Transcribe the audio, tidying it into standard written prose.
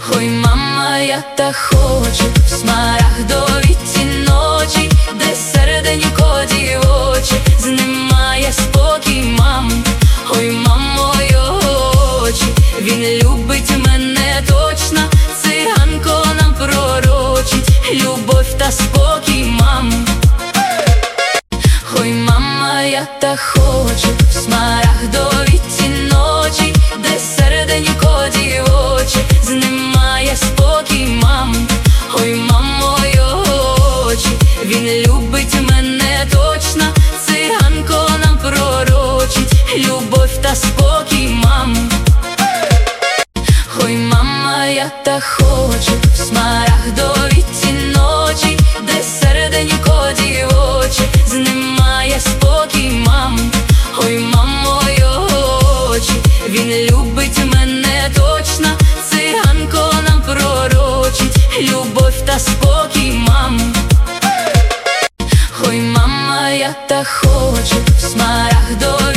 Ой, мама, я так хочу в смарагдовій ці ночі, де серденько дівоче знімає спокій маму. Ой, мамо, його очі, він любить мене точно, циганко нам пророчить любов та спокій маму. Ой, мама, я так хочу в смарагдовій ці ночі, де серденько дівоче знімає спокій маму. Ой, мамо, його очі, він любить мене точно, циганко нам пророчить любов та спокій маму. Ой, мама, я так хочу в смарагдовій ці ночі, де серденько дівоче знімає спокій маму. Ой, мамо, його очі, він любить мене точно, циганко нам пророчить любов та спокій маму. Ой, мама, я так хочу в смарагдовій